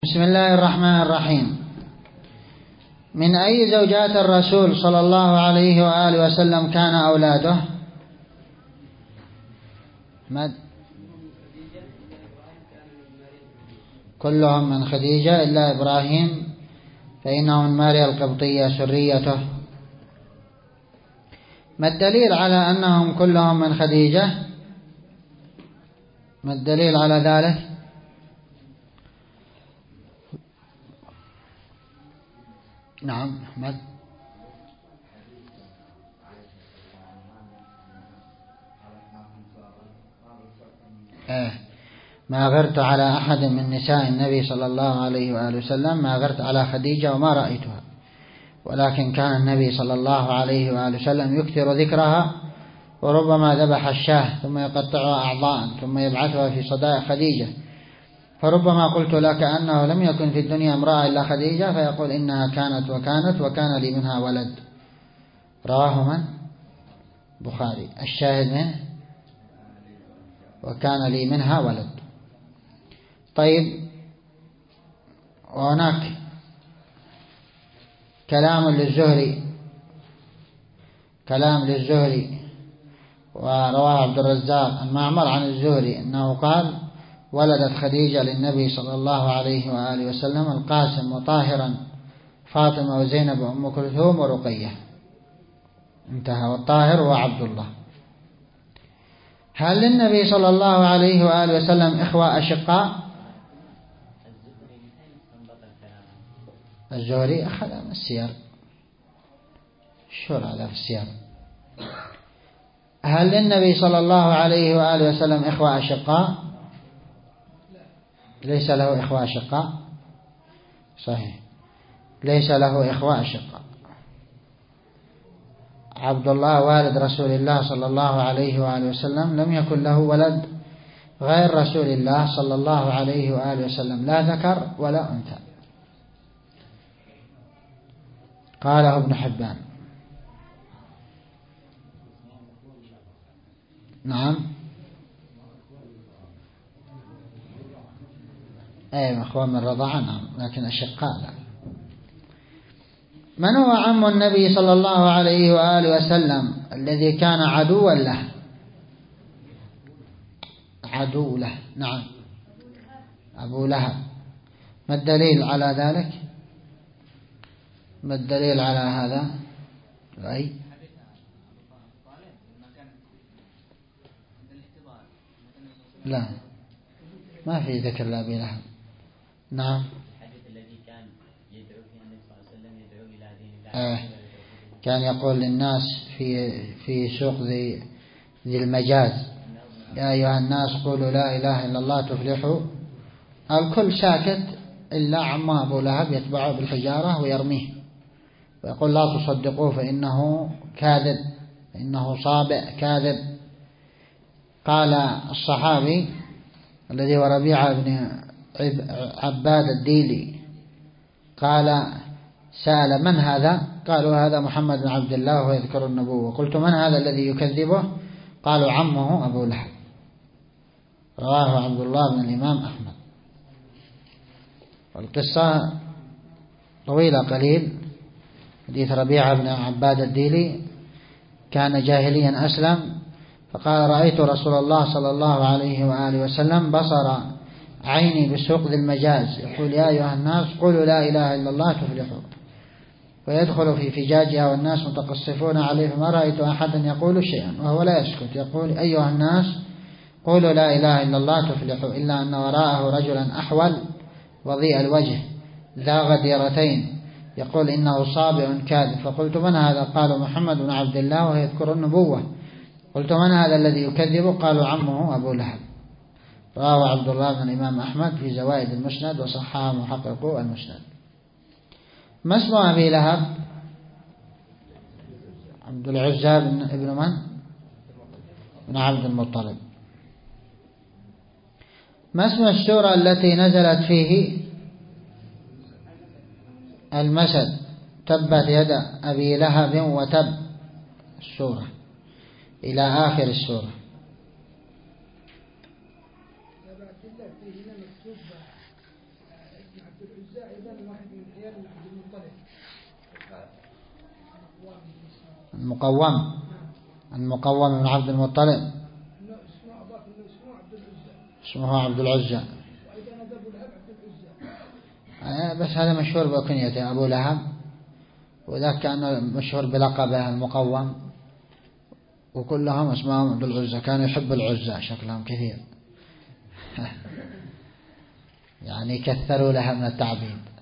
بسم الله الرحمن الرحيم. من أي زوجات الرسول صلى الله عليه وآله وسلم كان أولاده؟ كلهم من خديجة إلا إبراهيم فإنه من ماريا القبطية سريته. ما الدليل على أنهم كلهم من خديجة؟ ما الدليل على ذلك؟ نعم أحمد. ما غرت على أحد من نساء النبي صلى الله عليه وآله وسلم، ما غرت على خديجة وما رأيتها، ولكن كان النبي صلى الله عليه وآله وسلم يكثر ذكرها، وربما ذبح الشاه ثم يقطعها أعضاء ثم يبعثها في صدائق خديجة، فربما قلت لك أنه لم يكن في الدنيا امرأة إلا خديجة، فيقول إنها كانت وكانت وكان لي منها ولد. رواه من؟ بخاري. الشاهد منه وكان لي منها ولد. طيب، وهناك كلام للزهري ورواه عبد الرزاق المعمر عن الزهري أنه قال: ولدت خديجة للنبي صلى الله عليه وآله وسلم القاسم وطاهرا، فاطمة وزينب وأم كلثوم ورقية. انتهى. والطاهر هو عبد الله. هل للنبي صلى الله عليه وآله وسلم إخوة أشقاء؟ الزهري أخذ من السير، شور على في السير. هل للنبي صلى الله عليه وآله وسلم إخوة أشقاء؟ ليس له إخوة أشقاء. صحيح، ليس له إخوة أشقاء. عبد الله والد رسول الله صلى الله عليه وآله وسلم لم يكن له ولد غير رسول الله صلى الله عليه وآله وسلم، لا ذكر ولا أنثى. قاله ابن حبان. نعم، أي أخوة من رضاعة، نعم، لكن أشقاء لا. من هو عم النبي صلى الله عليه وآله وسلم الذي كان عدوا له؟ عدو له، نعم، أبو لهب. ما الدليل على ذلك؟ ما الدليل على هذا؟ أي لا، ما في ذكر لأبي لهب. نعم. كان يقول للناس في سوق ذي المجاز: يا أيها الناس قولوا لا إله إلا الله تفلحوا. الكل ساكت إلا عمه أبو لهب يتبعه بالحجارة ويرميه ويقول: لا تصدقوه فإنه كاذب، إنه صابئ كاذب. قال الصحابي الذي هو ربيعة بن عباد الديلي، قال: سأل: من هذا؟ قالوا: هذا محمد بن عبد الله وهو يذكر النبوة. قلت: من هذا الذي يكذبه؟ قالوا: عمه أبو لهب. رواه عبد الله بن الإمام أحمد. والقصة طويلة قليل. حديث ربيعة بن عباد الديلي: كان جاهليا أسلم، فقال: رأيت رسول الله صلى الله عليه وآله وسلم بصر عيني بسوق ذي المجاز يقول: يا أيها الناس قولوا لا إله إلا الله تفلحوا، ويدخل في فجاجها والناس متقصفون عليه، فما رأيت أحدا يقول شيئا وهو لا يسكت، يقول: أيها الناس قولوا لا إله إلا الله تفلحوا، إلا أن وراءه رجلا أحول وضيء الوجه ذا غديرتين يقول: إنه صابئ كاذب. فقلت: من هذا؟ قالوا: محمد بن عبد الله وهو يذكر النبوة. قلت: من هذا الذي يكذب؟ قالوا: عمه أبو لهب. رواه عبد الله بن الإمام أحمد في زوائد المسند وصححه محققو المسند. ما اسم أبي لهب؟ عبد العزى ابن من؟ بن عبد المطلب. ما اسم السورة التي نزلت فيه المثل: تبت يد أبي لهب وتب؟ السورة إلى آخر السورة. المقوم من عبد المطلب اسمه عبد العزى. بس هذا مشهور بكنيته أبو لهب، وذاك كان مشهور بلقبه المقوم، وكلهم اسمهم عبد العزى. كانوا يحب العزى شكلهم كثير يعني كثروا لها من التعبيد.